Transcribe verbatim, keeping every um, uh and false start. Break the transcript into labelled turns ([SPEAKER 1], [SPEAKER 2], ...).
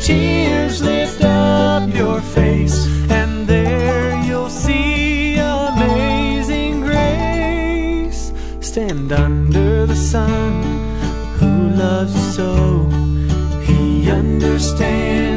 [SPEAKER 1] tears lift up your face, and there you'll see amazing grace. Stand under the sun, who loves you so. He understands